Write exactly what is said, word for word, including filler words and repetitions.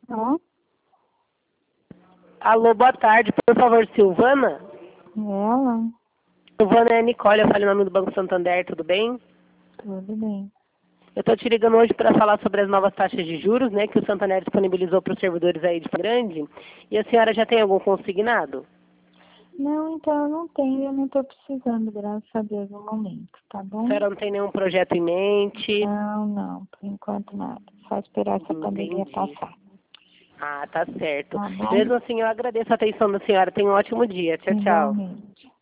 Ó. Alô, boa tarde. Por favor, Silvana? Ela? Silvana é a Nicole, eu falo em nome do Banco Santander, tudo bem? Tudo bem. Eu estou te ligando hoje para falar sobre as novas taxas de juros, né, que o Santander disponibilizou para os servidores aí de Grande. E a senhora já tem algum consignado? Não, então eu não tenho, eu não estou precisando, graças a Deus, no momento, tá A bom? senhora não tem nenhum projeto em mente? Não, não, por enquanto nada. Só esperar essa pandemia Entendi. passar. Ah, tá certo. Tá bom? Mesmo assim, eu agradeço a atenção da senhora. Tenha um ótimo dia. Tchau, tchau. Igualmente.